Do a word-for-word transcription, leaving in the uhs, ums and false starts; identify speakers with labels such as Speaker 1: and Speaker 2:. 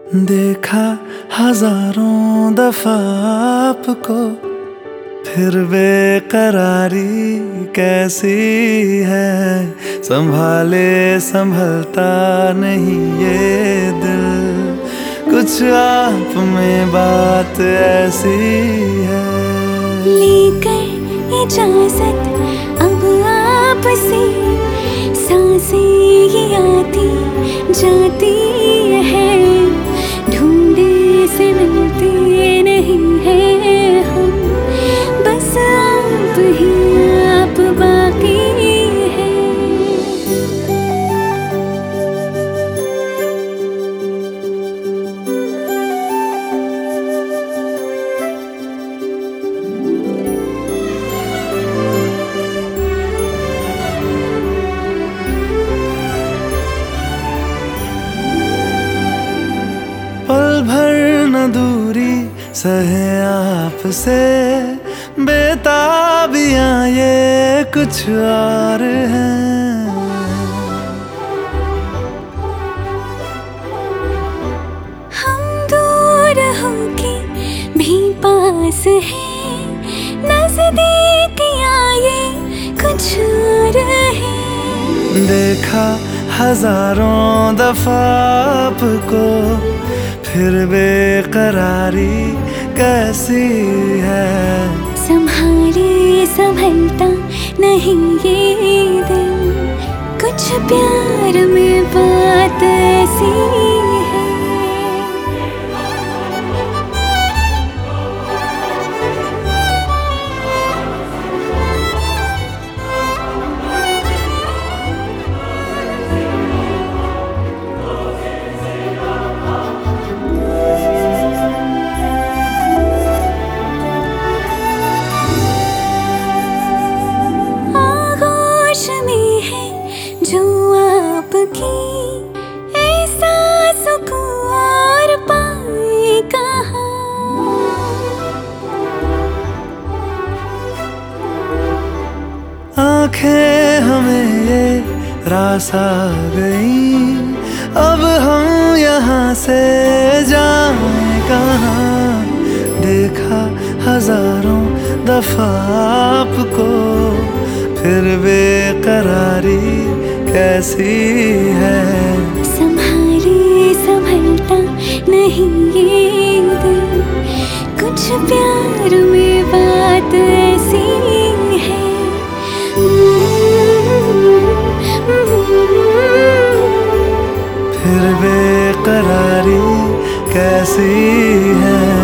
Speaker 1: देखा हजारों दफा आपको, फिर बेकरारी कैसी है। संभाले संभलता नहीं ये दिल, कुछ आप में बात ऐसी है।
Speaker 2: लेकर इजाजत अब आपसे, सांसें ये आती जाती है। ढूंढे से मिलते नहीं है हम, बस आप ही आप बाकी है।
Speaker 1: पल भर न दूरी सहे आपसे, बेताबियां ये कुछ और हैं।
Speaker 2: हम दूर होके भी पास हैं, नजदीकियां ये कुछ और हैं।
Speaker 1: देखा हजारों दफा आपको, फिर बेकरारी कैसी है।
Speaker 2: संभाले संभलता नहीं ये दिल, कुछ प्यार में बात ऐसी है। जो आपकी ऐसा सुकून और पाए कहाँ।
Speaker 1: आंखें हमें ये रास आ गई, अब हम यहाँ से जाएं कहाँ। देखा हजारों दफा आपको, फिर बेकरारी कैसी है।
Speaker 2: संभाले संभलता नहीं ये दिल, कुछ प्यार में बात ऐसी है।
Speaker 1: फिर बेकरारी कैसी है।